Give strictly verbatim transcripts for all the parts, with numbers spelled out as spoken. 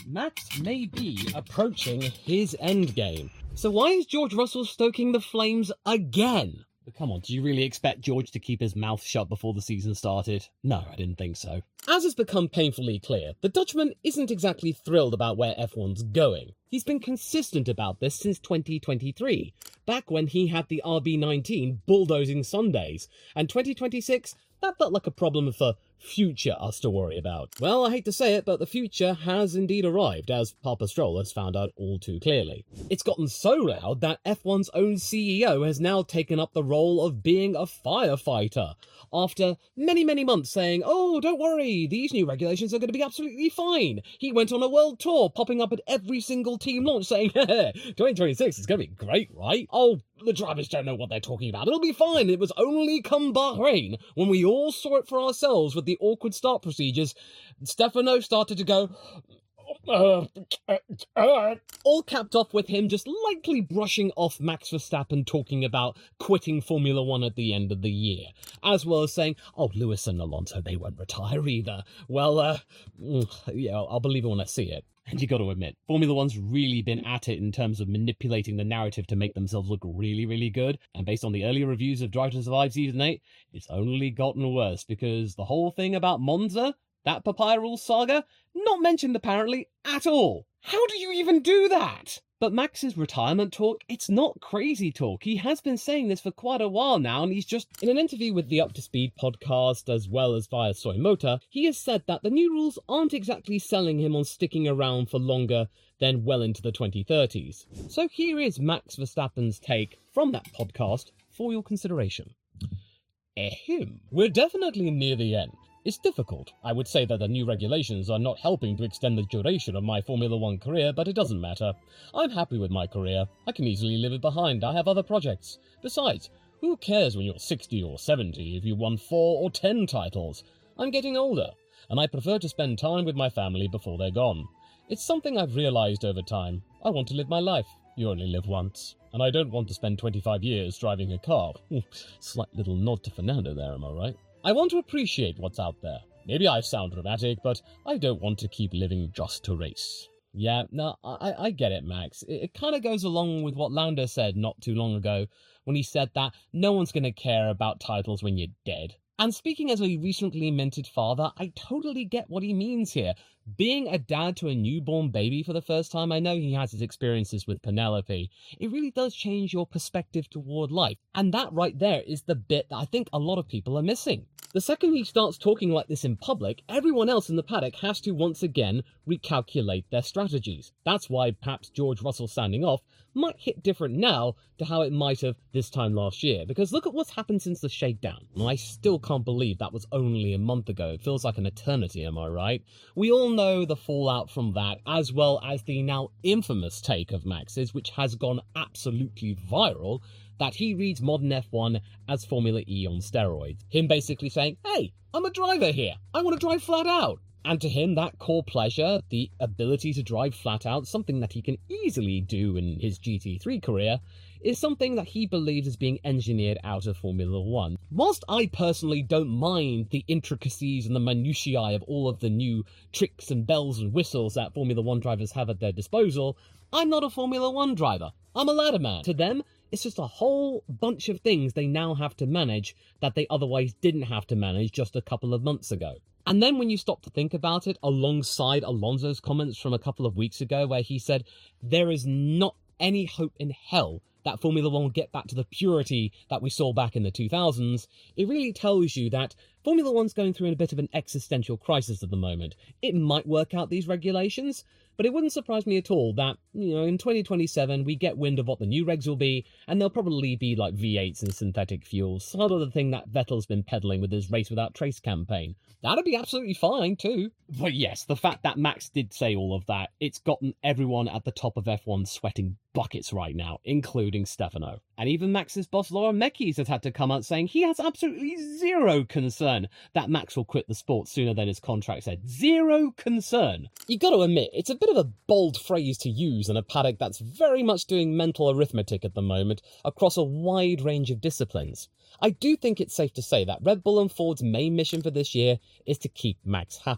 Max may be approaching his endgame. So why is George Russell stoking the flames again? But come on, do you really expect George to keep his mouth shut before the season started? No, I didn't think so. As has become painfully clear, the Dutchman isn't exactly thrilled about where F one's going. He's been consistent about this since twenty twenty-three, back when he had the R B nineteen bulldozing Sundays, and twenty twenty-six, that felt like a problem for future us to worry about. Well, I hate to say it, but the future has indeed arrived, as Papa Stroll has found out all too clearly. It's gotten so loud that F one's own C E O has now taken up the role of being a firefighter, after many, many months saying, oh, don't worry, these new regulations are going to be absolutely fine. He went on a world tour, popping up at every single team launch saying, twenty twenty-six is going to be great, right? Oh, the drivers don't know what they're talking about. It'll be fine. It was only come Bahrain, when we all saw it for ourselves with the awkward start procedures, Stefano started to go... Uh, uh, uh, all capped off with him just lightly brushing off Max Verstappen talking about quitting Formula One at the end of the year, as well as saying, oh, Lewis and Alonso, they won't retire either. Well, uh, yeah, I'll believe it when I see it. And you got to admit, Formula One's really been at it in terms of manipulating the narrative to make themselves look really, really good. And based on the earlier reviews of Drive to Survive Season eight, it's only gotten worse, because the whole thing about Monza, that Papaya Rules saga, not mentioned apparently at all. How do you even do that? But Max's retirement talk, it's not crazy talk. He has been saying this for quite a while now, and he's just... In an interview with the Up to Speed podcast, as well as via Soy Motor, he has said that the new rules aren't exactly selling him on sticking around for longer than well into the twenty thirties. So here is Max Verstappen's take from that podcast for your consideration. Ahem. We're definitely near the end. It's difficult. I would say that the new regulations are not helping to extend the duration of my Formula One career, but it doesn't matter. I'm happy with my career. I can easily leave it behind. I have other projects. Besides, who cares when you're sixty or seventy if you won four or ten titles? I'm getting older, and I prefer to spend time with my family before they're gone. It's something I've realised over time. I want to live my life. You only live once. And I don't want to spend twenty-five years driving a car. Slight little nod to Fernando there, am I right? I want to appreciate what's out there. Maybe I sound dramatic, but I don't want to keep living just to race. Yeah, no, I, I get it, Max. It, it kind of goes along with what Lando said not too long ago, when he said that no one's going to care about titles when you're dead. And speaking as a recently minted father, I totally get what he means here. Being a dad to a newborn baby for the first time, I know he has his experiences with Penelope. It really does change your perspective toward life. And that right there is the bit that I think a lot of people are missing. The second he starts talking like this in public, everyone else in the paddock has to once again recalculate their strategies. That's why perhaps George Russell standing off might hit different now to how it might have this time last year, because look at what's happened since the shakedown. And I still can't believe that was only a month ago. It feels like an eternity, am I right? We all know the fallout from that, as well as the now infamous take of Max's, which has gone absolutely viral, that he reads modern F one as Formula E on steroids. Him basically saying, hey, I'm a driver here. I want to drive flat out. And to him, that core pleasure, the ability to drive flat out, something that he can easily do in his G T three career, is something that he believes is being engineered out of Formula One. Whilst I personally don't mind the intricacies and the minutiae of all of the new tricks and bells and whistles that Formula One drivers have at their disposal, I'm not a Formula One driver. I'm a ladder man. To them, it's just a whole bunch of things they now have to manage that they otherwise didn't have to manage just a couple of months ago. And then when you stop to think about it, alongside Alonso's comments from a couple of weeks ago where he said, there is not any hope in hell that Formula One will get back to the purity that we saw back in the two thousands, it really tells you that Formula One's going through a bit of an existential crisis at the moment. It might work out these regulations, but it wouldn't surprise me at all that, you know, in twenty twenty-seven we get wind of what the new regs will be, and they'll probably be like V eights and synthetic fuels, sort of the thing that Vettel's been peddling with his Race Without Trace campaign. That'd be absolutely fine too. But yes, the fact that Max did say all of that, it's gotten everyone at the top of F one sweating buckets right now, including Stefano. And even Max's boss Laura Mekies has had to come out saying he has absolutely zero concern that Max will quit the sport sooner than his contract said. Zero concern. You gotta admit, it's a bit of a bold phrase to use in a paddock that's very much doing mental arithmetic at the moment across a wide range of disciplines. I do think it's safe to say that Red Bull and Ford's main mission for this year is to keep Max happy.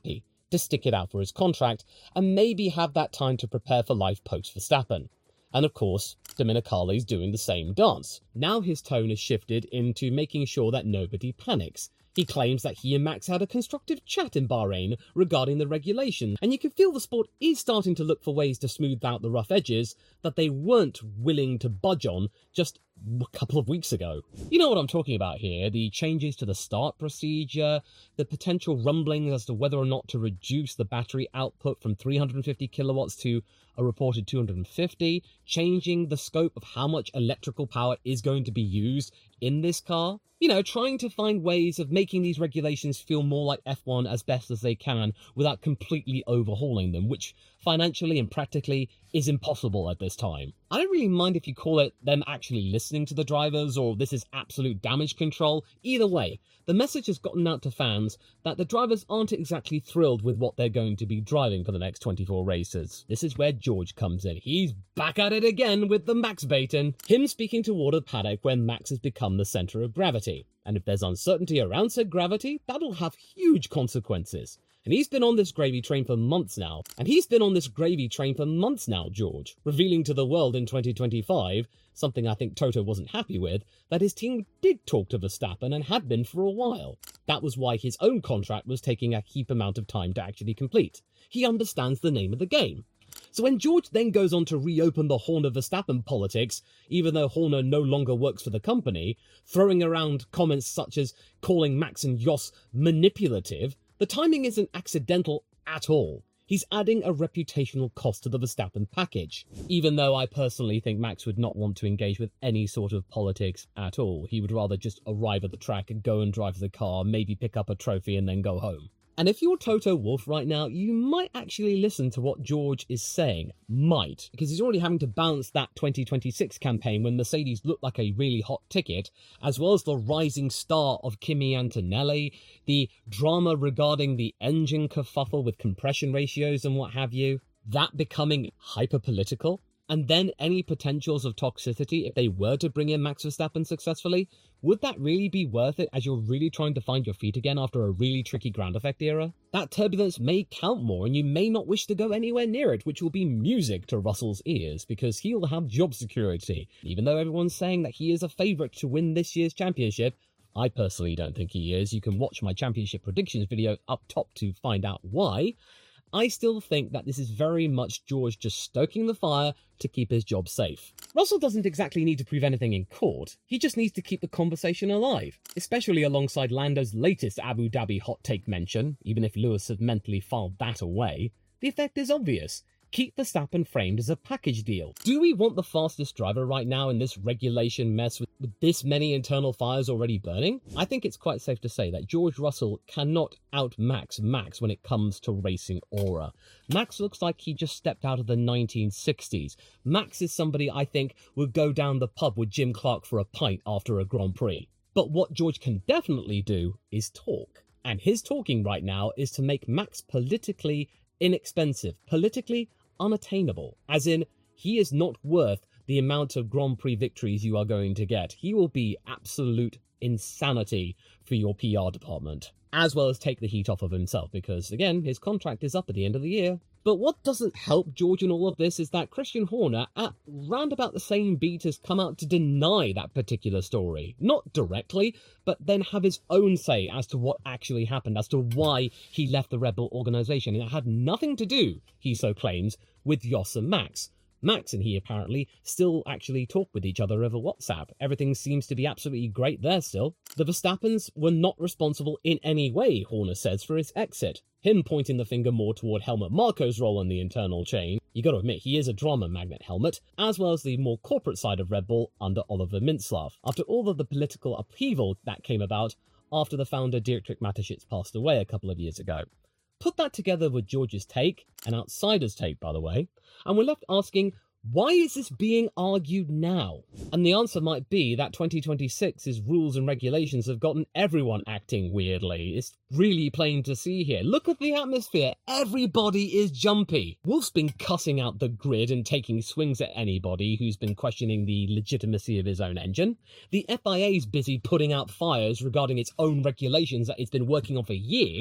to stick it out for his contract and maybe have that time to prepare for life post-Verstappen. And of course, Domenicali's doing the same dance. Now his tone has shifted into making sure that nobody panics. He claims that he and Max had a constructive chat in Bahrain regarding the regulation, and you can feel the sport is starting to look for ways to smooth out the rough edges that they weren't willing to budge on just a couple of weeks ago. You know what I'm talking about here, the changes to the start procedure, the potential rumblings as to whether or not to reduce the battery output from three hundred fifty kilowatts to a reported two hundred fifty, changing the scope of how much electrical power is going to be used in this car. You know, trying to find ways of making these regulations feel more like F one as best as they can without completely overhauling them, which financially and practically is impossible at this time. I don't really mind if you call it them actually listening to the drivers or this is absolute damage control. Either way, the message has gotten out to fans that the drivers aren't exactly thrilled with what they're going to be driving for the next twenty-four races. This is where George comes in. He's back at it again with the Max baiting. Him speaking toward a paddock where Max has become the centre of gravity. And if there's uncertainty around said gravity, that'll have huge consequences. And he's been on this gravy train for months now. And he's been on this gravy train for months now, George, revealing to the world in twenty twenty-five, something I think Toto wasn't happy with, that his team did talk to Verstappen and had been for a while. That was why his own contract was taking a heap amount of time to actually complete. He understands the name of the game. So when George then goes on to reopen the Horner-Verstappen politics, even though Horner no longer works for the company, throwing around comments such as calling Max and Jos manipulative, the timing isn't accidental at all. He's adding a reputational cost to the Verstappen package. Even though I personally think Max would not want to engage with any sort of politics at all. He would rather just arrive at the track and go and drive the car, maybe pick up a trophy and then go home. And if you're Toto Wolff right now, you might actually listen to what George is saying. Might. Because he's already having to balance that twenty twenty-six campaign when Mercedes looked like a really hot ticket, as well as the rising star of Kimi Antonelli, the drama regarding the engine kerfuffle with compression ratios and what have you, that becoming hyper-political, and then any potentials of toxicity if they were to bring in Max Verstappen successfully. Would that really be worth it as you're really trying to find your feet again after a really tricky ground effect era? That turbulence may count more and you may not wish to go anywhere near it, which will be music to Russell's ears because he'll have job security. Even though everyone's saying that he is a favourite to win this year's championship, I personally don't think he is. You can watch my championship predictions video up top to find out why. I still think that this is very much George just stoking the fire to keep his job safe. Russell doesn't exactly need to prove anything in court, he just needs to keep the conversation alive, especially alongside Lando's latest Abu Dhabi hot take mention. Even if Lewis had mentally filed that away, the effect is obvious. Keep Verstappen framed as a package deal. Do we want the fastest driver right now in this regulation mess with, with this many internal fires already burning? I think it's quite safe to say that George Russell cannot out-max Max when it comes to racing aura. Max looks like he just stepped out of the nineteen sixties. Max is somebody I think would go down the pub with Jim Clark for a pint after a Grand Prix. But what George can definitely do is talk. And his talking right now is to make Max politically inexpensive, politically unattainable, as in he is not worth the amount of Grand Prix victories you are going to get. He will be absolute insanity for your P R department, as well as take the heat off of himself because, again, his contract is up at the end of the year. But what doesn't help George in all of this is that Christian Horner, at round about the same beat, has come out to deny that particular story. Not directly, but then have his own say as to what actually happened, as to why he left the Red Bull organisation. And it had nothing to do, he so claims, with Jos and Max. Max and he apparently still actually talk with each other over WhatsApp. Everything seems to be absolutely great there still. The Verstappens were not responsible in any way, Horner says, for his exit. Him pointing the finger more toward Helmut Marko's role in the internal chain. You gotta admit, he is a drama magnet, Helmut, as well as the more corporate side of Red Bull under Oliver Mintzlaff. After all of the political upheaval that came about after the founder Dietrich Mateschitz passed away a couple of years ago. Put that together with George's take, an outsider's take by the way, and we're left asking, why is this being argued now? And the answer might be that twenty twenty-six's rules and regulations have gotten everyone acting weirdly. It's really plain to see here. Look at the atmosphere. Everybody is jumpy. Wolff's been cussing out the grid and taking swings at anybody who's been questioning the legitimacy of his own engine. The F I A's busy putting out fires regarding its own regulations that it's been working on for years.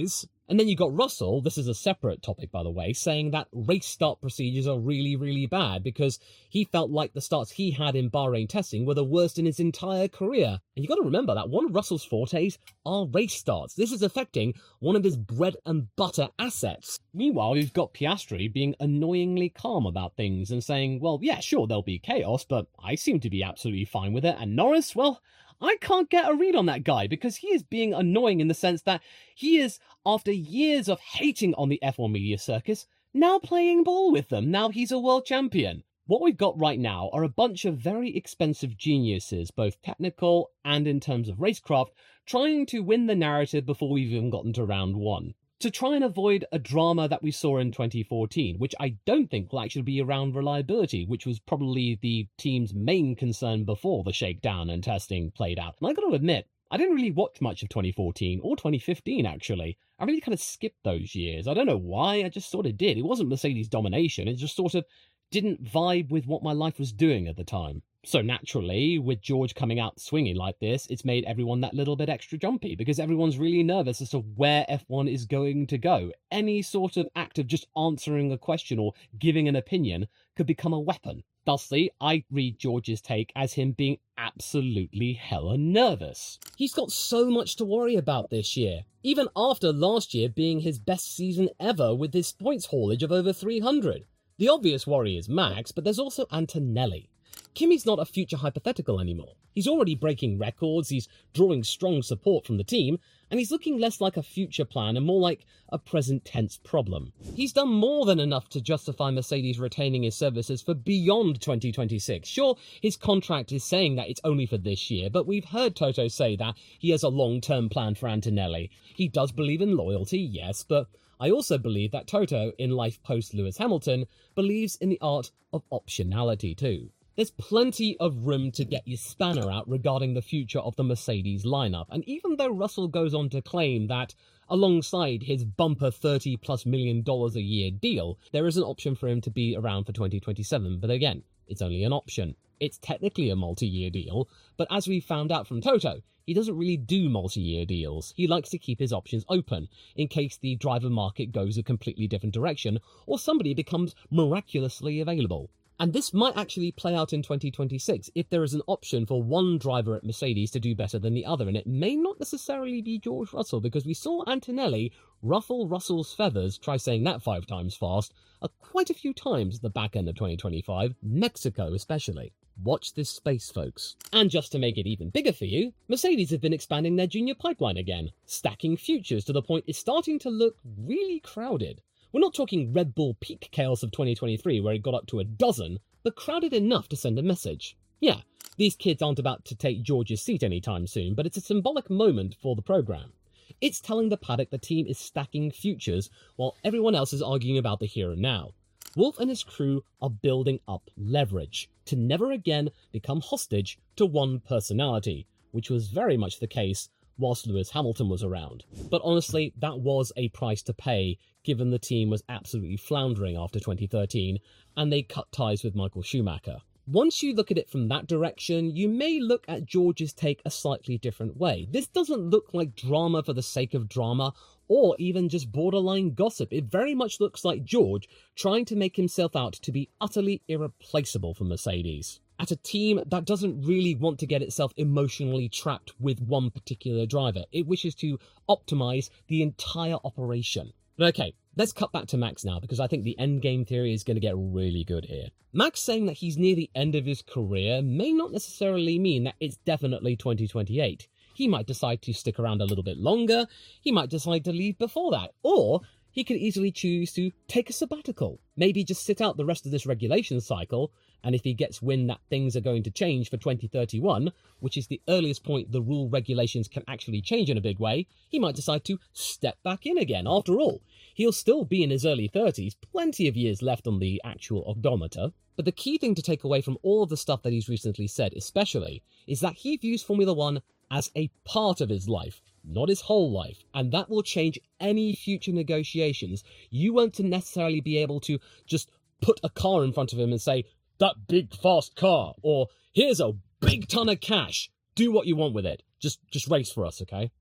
And then you got Russell, this is a separate topic by the way, saying that race start procedures are really, really bad because he felt like the starts he had in Bahrain testing were the worst in his entire career. And you got to remember that one of Russell's fortes are race starts. This is affecting one of his bread and butter assets. Meanwhile, you've got Piastri being annoyingly calm about things and saying, well, yeah, sure, there'll be chaos, but I seem to be absolutely fine with it. And Norris, well, I can't get a read on that guy because he is being annoying in the sense that he is, after years of hating on the F one media circus, now playing ball with them. Now he's a world champion. What we've got right now are a bunch of very expensive geniuses, both technical and in terms of racecraft, trying to win the narrative before we've even gotten to round one. To try and avoid a drama that we saw in twenty fourteen, which I don't think will actually be around reliability, which was probably the team's main concern before the shakedown and testing played out. And I got to admit, I didn't really watch much of twenty fourteen, or twenty fifteen actually. I really kind of skipped those years. I don't know why, I just sort of did. It wasn't Mercedes domination, it just sort of didn't vibe with what my life was doing at the time. So naturally, with George coming out swinging like this, it's made everyone that little bit extra jumpy because everyone's really nervous as to where F one is going to go. Any sort of act of just answering a question or giving an opinion could become a weapon. Thusly, I read George's take as him being absolutely hella nervous. He's got so much to worry about this year, even after last year being his best season ever with his points haulage of over three hundred. The obvious worry is Max, but there's also Antonelli. Kimi's not a future hypothetical anymore. He's already breaking records, he's drawing strong support from the team, and he's looking less like a future plan and more like a present tense problem. He's done more than enough to justify Mercedes retaining his services for beyond twenty twenty-six. Sure, his contract is saying that it's only for this year, but we've heard Toto say that he has a long-term plan for Antonelli. He does believe in loyalty, yes, but I also believe that Toto, in life post-Lewis Hamilton, believes in the art of optionality too. There's plenty of room to get your spanner out regarding the future of the Mercedes lineup, and even though Russell goes on to claim that, alongside his bumper thirty plus million dollars a year deal, there is an option for him to be around for twenty twenty-seven, but again, it's only an option. It's technically a multi-year deal, but as we found out from Toto, he doesn't really do multi-year deals. He likes to keep his options open, in case the driver market goes a completely different direction, or somebody becomes miraculously available. And this might actually play out in twenty twenty-six if there is an option for one driver at Mercedes to do better than the other, and it may not necessarily be George Russell, because we saw Antonelli ruffle Russell's feathers, try saying that five times fast, uh, quite a few times at the back end of twenty twenty-five, Mexico especially. Watch this space, folks. And just to make it even bigger for you, Mercedes have been expanding their junior pipeline again, stacking futures to the point it's starting to look really crowded. We're not talking Red Bull peak chaos of twenty twenty-three where it got up to a dozen, but crowded enough to send a message. Yeah, these kids aren't about to take George's seat anytime soon, but it's a symbolic moment for the programme. It's telling the paddock the team is stacking futures while everyone else is arguing about the here and now. Wolff and his crew are building up leverage to never again become hostage to one personality, which was very much the case whilst Lewis Hamilton was around. But honestly, that was a price to pay, given the team was absolutely floundering after twenty thirteen, and they cut ties with Michael Schumacher. Once you look at it from that direction, you may look at George's take a slightly different way. This doesn't look like drama for the sake of drama, or even just borderline gossip. It very much looks like George trying to make himself out to be utterly irreplaceable for Mercedes, at a team that doesn't really want to get itself emotionally trapped with one particular driver. It wishes to optimize the entire operation. But okay, let's cut back to Max now, because I think the endgame theory is going to get really good here. Max saying that he's near the end of his career may not necessarily mean that it's definitely twenty twenty-eight. He might decide to stick around a little bit longer, he might decide to leave before that, or he could easily choose to take a sabbatical. Maybe just sit out the rest of this regulation cycle, and if he gets wind that things are going to change for twenty thirty-one, which is the earliest point the rule regulations can actually change in a big way, he might decide to step back in again. After all, he'll still be in his early thirties, plenty of years left on the actual odometer. But the key thing to take away from all of the stuff that he's recently said especially, is that he views Formula One as a part of his life, not his whole life, and that will change any future negotiations. You won't necessarily be able to just put a car in front of him and say, "That big fast car," or "Here's a big ton of cash, do what you want with it, just just race for us, okay?"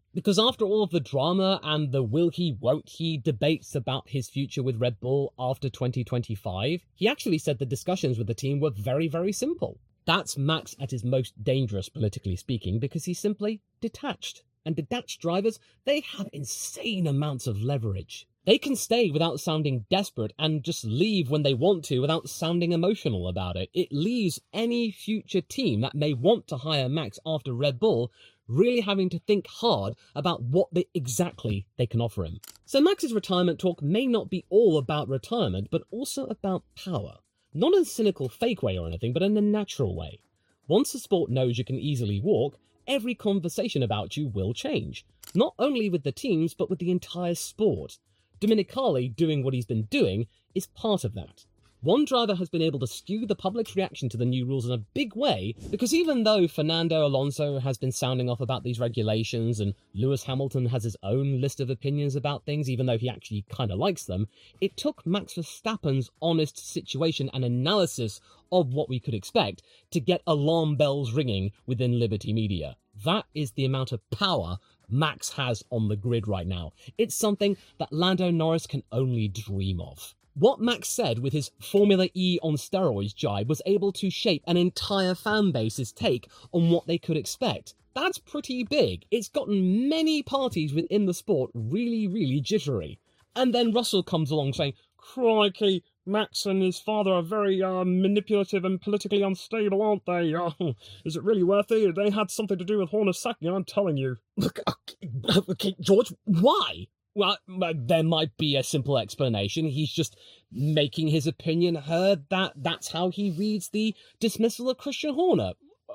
Because after all of the drama and the will he, won't he debates about his future with Red Bull after twenty twenty-five, he actually said the discussions with the team were very, very simple. That's Max at his most dangerous, politically speaking, because he's simply detached. And detached drivers, they have insane amounts of leverage. They can stay without sounding desperate and just leave when they want to without sounding emotional about it. It leaves any future team that may want to hire Max after Red Bull really having to think hard about what they, exactly they can offer him. So Max's retirement talk may not be all about retirement, but also about power. Not in a cynical fake way or anything, but in a natural way. Once the sport knows you can easily walk, every conversation about you will change. Not only with the teams, but with the entire sport. Dominicali doing what he's been doing is part of that. One driver has been able to skew the public's reaction to the new rules in a big way, because even though Fernando Alonso has been sounding off about these regulations and Lewis Hamilton has his own list of opinions about things, even though he actually kind of likes them, it took Max Verstappen's honest situation and analysis of what we could expect to get alarm bells ringing within Liberty Media. That is the amount of power Max has on the grid right now. It's something that Lando Norris can only dream of. What Max said with his Formula E on steroids jibe was able to shape an entire fan base's take on what they could expect. That's pretty big. It's gotten many parties within the sport really, really jittery. And then Russell comes along saying, "Crikey, Max and his father are very uh, manipulative and politically unstable, aren't they? Uh, is it really worth it? They had something to do with Horner sacking, I'm telling you." Look, okay, okay, George, why? Well, there might be a simple explanation. He's just making his opinion heard that that's how he reads the dismissal of Christian Horner.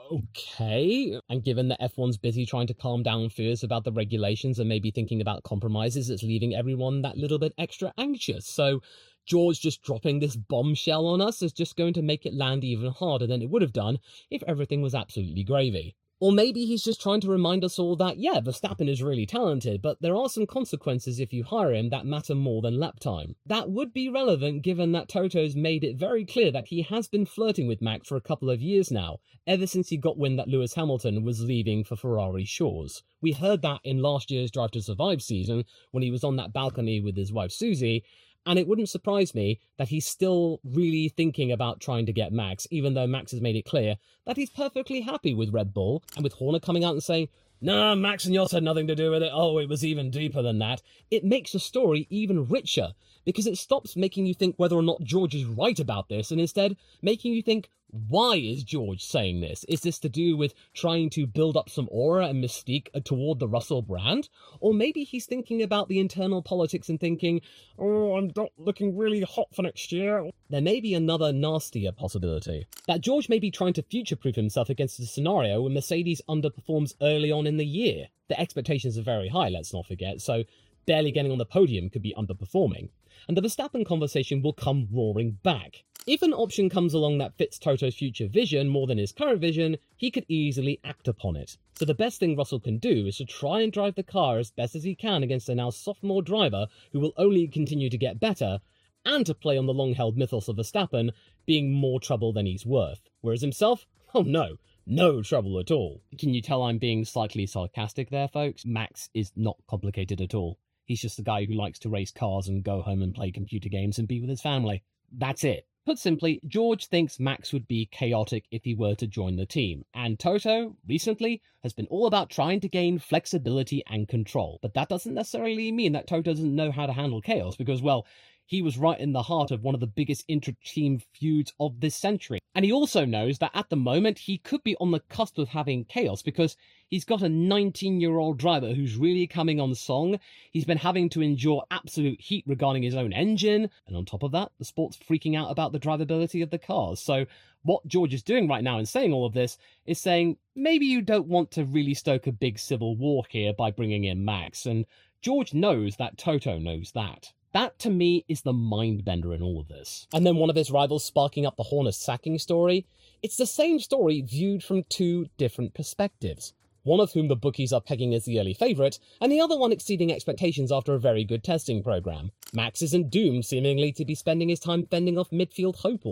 Okay. And given that F one's busy trying to calm down fears about the regulations and maybe thinking about compromises, it's leaving everyone that little bit extra anxious. So George just dropping this bombshell on us is just going to make it land even harder than it would have done if everything was absolutely gravy. Or maybe he's just trying to remind us all that, yeah, Verstappen is really talented, but there are some consequences if you hire him that matter more than lap time. That would be relevant given that Toto's made it very clear that he has been flirting with Max for a couple of years now, ever since he got wind that Lewis Hamilton was leaving for Ferrari shores. We heard that in last year's Drive to Survive season, when he was on that balcony with his wife Susie, and it wouldn't surprise me that he's still really thinking about trying to get Max, even though Max has made it clear that he's perfectly happy with Red Bull, and with Horner coming out and saying, "Nah, Max and Jos had nothing to do with it, oh, it was even deeper than that," it makes the story even richer, because it stops making you think whether or not George is right about this, and instead making you think, why is George saying this? Is this to do with trying to build up some aura and mystique toward the Russell brand? Or maybe he's thinking about the internal politics and thinking, "Oh, I'm not looking really hot for next year." There may be another nastier possibility. That George may be trying to future-proof himself against a scenario when Mercedes underperforms early on in the year. The expectations are very high, let's not forget, so barely getting on the podium could be underperforming. And the Verstappen conversation will come roaring back. If an option comes along that fits Toto's future vision more than his current vision, he could easily act upon it. So the best thing Russell can do is to try and drive the car as best as he can against a now sophomore driver who will only continue to get better, and to play on the long-held mythos of Verstappen being more trouble than he's worth. Whereas himself, oh no, no trouble at all. Can you tell I'm being slightly sarcastic there, folks? Max is not complicated at all. He's just a guy who likes to race cars and go home and play computer games and be with his family. That's it. Put simply, George thinks Max would be chaotic if he were to join the team, and Toto, recently, has been all about trying to gain flexibility and control. But that doesn't necessarily mean that Toto doesn't know how to handle chaos, because, well, he was right in the heart of one of the biggest intra-team feuds of this century. And he also knows that at the moment he could be on the cusp of having chaos because he's got a nineteen-year-old driver who's really coming on song. He's been having to endure absolute heat regarding his own engine. And on top of that, the sport's freaking out about the drivability of the cars. So what George is doing right now in saying all of this is saying, maybe you don't want to really stoke a big civil war here by bringing in Max. And George knows that Toto knows that. That, to me, is the mind-bender in all of this. And then one of his rivals sparking up the Horner sacking story. It's the same story viewed from two different perspectives. One of whom the bookies are pegging as the early favourite, and the other one exceeding expectations after a very good testing programme. Max isn't doomed, seemingly, to be spending his time fending off midfield hopefuls.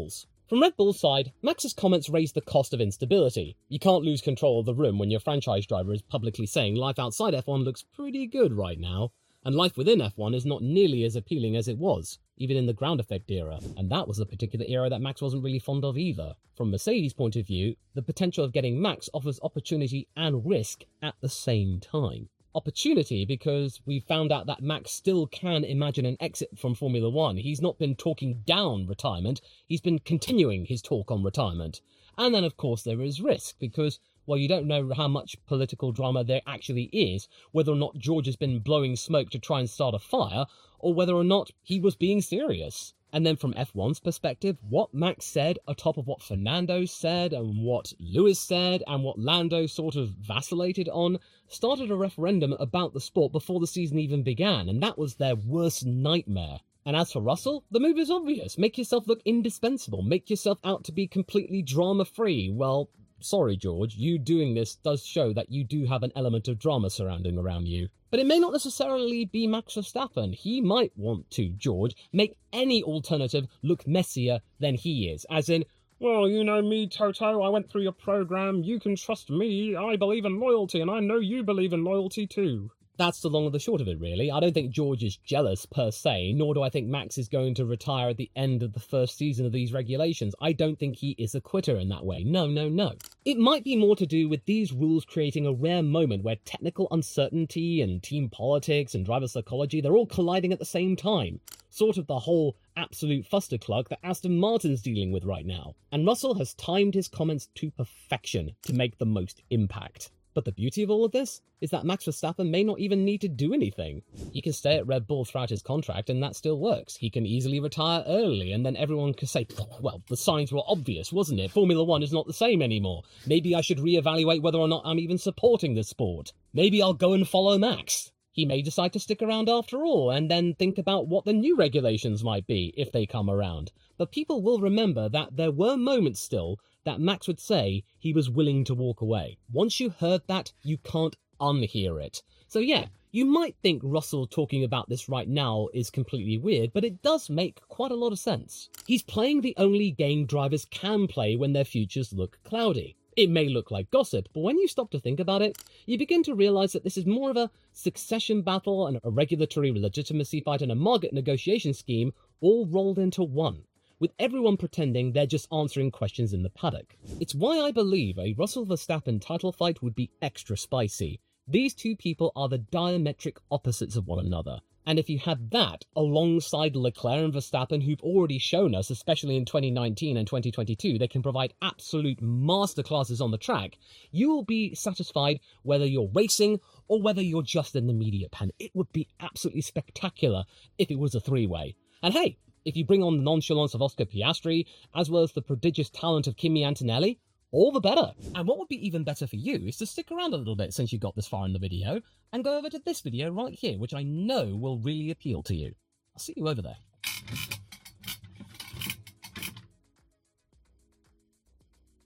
From Red Bull's side, Max's comments raised the cost of instability. You can't lose control of the room when your franchise driver is publicly saying life outside F one looks pretty good right now, and life within F one is not nearly as appealing as it was, even in the ground effect era, and that was a particular era that Max wasn't really fond of either. From Mercedes' point of view, the potential of getting Max offers opportunity and risk at the same time. Opportunity because we found out that Max still can imagine an exit from Formula One. He's not been talking down retirement, he's been continuing his talk on retirement. And then of course there is risk, because, well, you don't know how much political drama there actually is, whether or not George has been blowing smoke to try and start a fire, or whether or not he was being serious. And then from F one's perspective, what Max said atop of what Fernando said and what Lewis said and what Lando sort of vacillated on started a referendum about the sport before the season even began, and that was their worst nightmare. And as for Russell, the move is obvious. Make yourself look indispensable. Make yourself out to be completely drama-free. Well, sorry, George, you doing this does show that you do have an element of drama surrounding around you. But it may not necessarily be Max Verstappen. He might want to, George, make any alternative look messier than he is. As in, well, you know me, Toto, I went through your program, you can trust me, I believe in loyalty, and I know you believe in loyalty too. That's the long and the short of it, really. I don't think George is jealous, per se, nor do I think Max is going to retire at the end of the first season of these regulations. I don't think he is a quitter in that way. No, no, no. It might be more to do with these rules creating a rare moment where technical uncertainty and team politics and driver psychology, they're all colliding at the same time. Sort of the whole absolute fusterclug that Aston Martin's dealing with right now. And Russell has timed his comments to perfection to make the most impact. But the beauty of all of this is that Max Verstappen may not even need to do anything. He can stay at Red Bull throughout his contract and that still works. He can easily retire early and then everyone can say, well, the signs were obvious, wasn't it? Formula One is not the same anymore. Maybe I should reevaluate whether or not I'm even supporting this sport. Maybe I'll go and follow Max. He may decide to stick around after all and then think about what the new regulations might be if they come around. But people will remember that there were moments still that Max would say he was willing to walk away. Once you heard that, you can't unhear it. So yeah, you might think Russell talking about this right now is completely weird, but it does make quite a lot of sense. He's playing the only game drivers can play when their futures look cloudy. It may look like gossip, but when you stop to think about it, you begin to realise that this is more of a succession battle and a regulatory legitimacy fight and a market negotiation scheme all rolled into one, with everyone pretending they're just answering questions in the paddock. It's why I believe a Russell Verstappen title fight would be extra spicy. These two people are the diametric opposites of one another. And if you had that alongside Leclerc and Verstappen, who've already shown us, especially in twenty nineteen and twenty twenty-two, they can provide absolute masterclasses on the track, you will be satisfied whether you're racing or whether you're just in the media pen. It would be absolutely spectacular if it was a three-way. And hey, if you bring on the nonchalance of Oscar Piastri, as well as the prodigious talent of Kimi Antonelli, all the better. And what would be even better for you is to stick around a little bit since you got this far in the video, and go over to this video right here, which I know will really appeal to you. I'll see you over there.